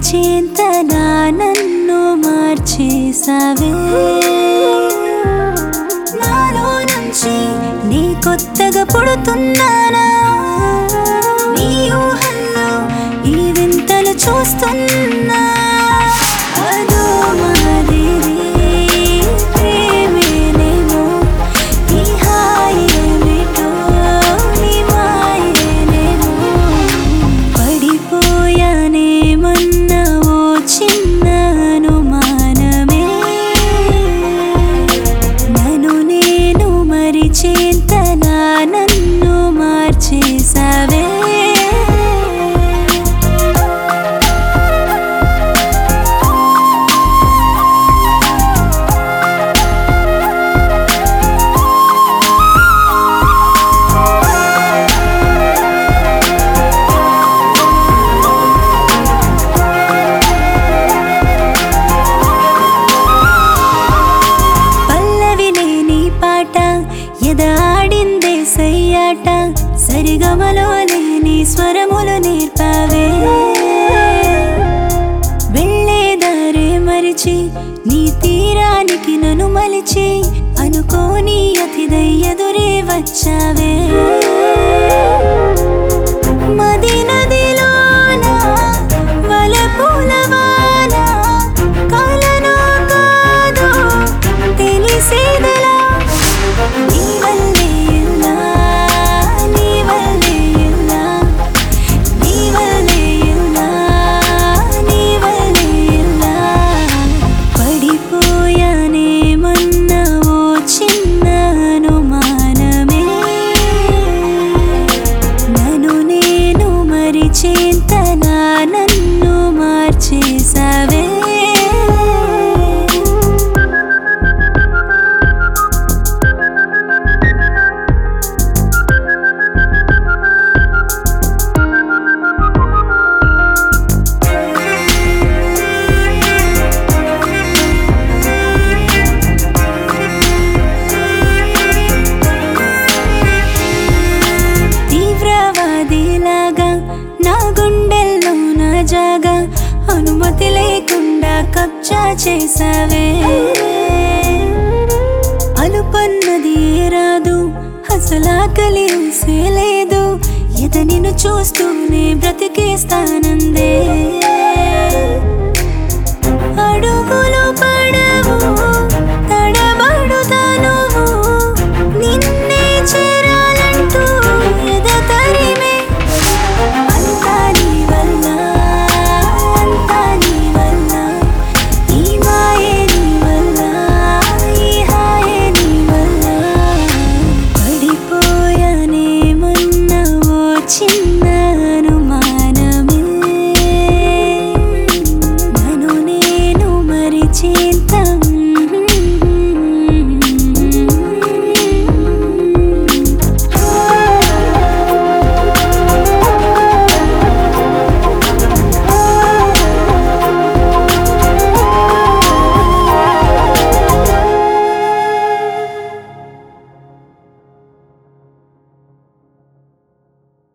మరిచేంతలా నన్ను మార్చేసావే. నాలో నుంచి నీ కొత్తగా పుడుతున్నానా, నీ ఊహల్లో ఈ వింతలు చూస్తున్నా. అదో మాదిరి ప్రేమేనేమో, ఈ హాయేమిటో నీ మాయేనేమో. పడిపోయానేమన్న ఓ చిన్న అనుమానమే, నన్ను నేను మరిచేంతలా నన్ను మార్చేసావే. ఎదాడిందే సయ్యాట, సరిగమలో లేని స్వరములు నేర్పావే. వెళ్ళేదారే మరిచి నీ తీరానికి నన్ను మలిచి, అనుకోని అతిథై ఎదురే వచ్చావే. మది నదిలోన వలపులవాన, కాలనో కాదో తెలిసేదలా. నీ వల్లే ఇలా, నీ వల్లే ఇలా, నీ వల్లే ఇలా, నీ వల్లే ఇలా. పడిపోయానేమన్న ఓ చిన్న అనుమానమే, నన్ను నేను మరిచేంతలా నన్ను మార్చేసావే. నా గుండెల్లో నా జాగా అనుమతి లేకుండా కబ్జా చేసావే. అలుపన్నది రాదు, అసలాకలి లేదు, ఎద నిన్ను చూస్తూనే బ్రతికేస్తానందే. అడుగులో